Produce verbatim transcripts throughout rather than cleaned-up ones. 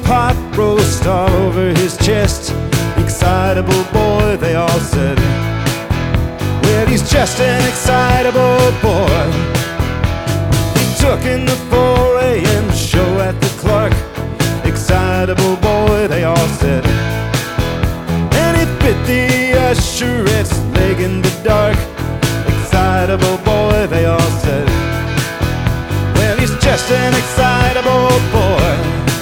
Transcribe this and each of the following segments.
pot roast all over his chest. Excitable boy, they all said. Well, he's just an excitable boy. He took in the four a m show at the Clark. Excitable boy, they all said. And he bit the usherette's leg in the dark. Excitable boy, they all said. Well, he's just an excitable boy.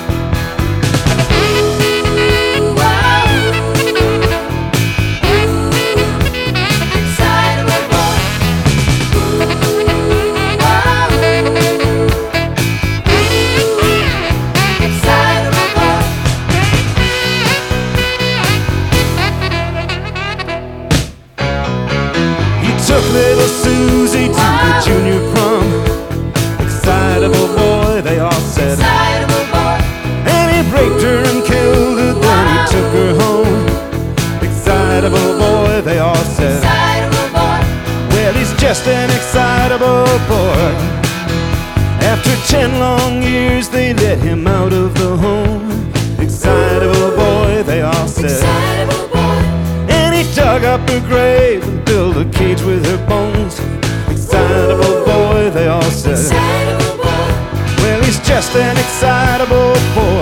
Took little Susie to the junior prom. Excitable boy, they all said. Excitable boy. And he raped her and killed her, then he took her home. Excitable boy, they all said. Excitable boy. Well, he's just an excitable boy. After ten long years, they let him out of the home. Excitable boy, they all said. Excitable boy. And he dug up her grave and built a cage with her bones. Excitable boy, they all said. Excitable boy. Well, he's just an excitable boy.